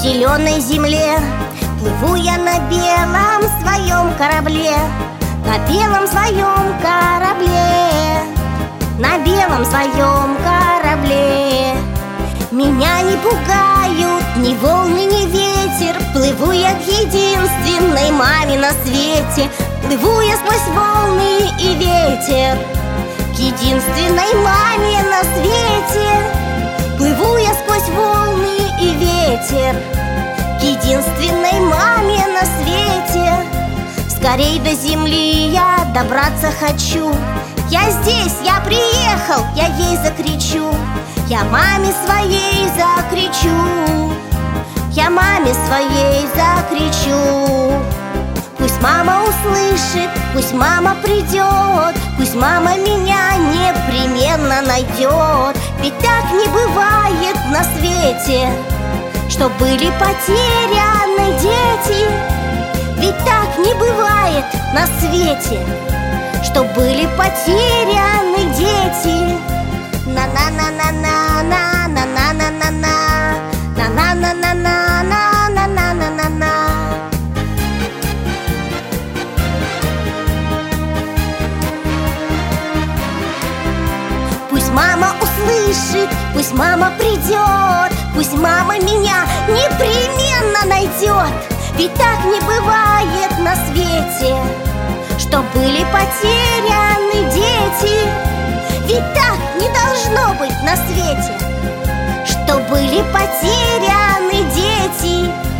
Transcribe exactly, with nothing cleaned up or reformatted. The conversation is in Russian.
зеленой земле плыву я на белом своем корабле, на белом своем корабле, на белом своем корабле. Меня не пугают ни волны, ни ветер. Плыву я к единственной маме на свете. Плыву я сквозь волны и ветер к единственной маме на свете. Плыву я сквозь волны и ветер к единственной маме на свете. Скорей до земли я добраться хочу. Я здесь, я приехал, я ей закричу. Я маме своей закричу. Я маме своей закричу. Пусть мама услышит, пусть мама придет, пусть мама меня непременно найдет. Ведь так не бывает на свете, что были потеряны дети. Ведь так не бывает на свете, что были потеряны дети. На-на-на-на-на-на-на-на-на-на-на, на-на-на-на-на-на-на-на-на-на. Пусть мама услышит, пусть мама придет, пусть мама меня непременно найдет. Ведь так не бывает на свете, что были потеряны дети. Ведь так не должно быть на свете, что были потеряны дети.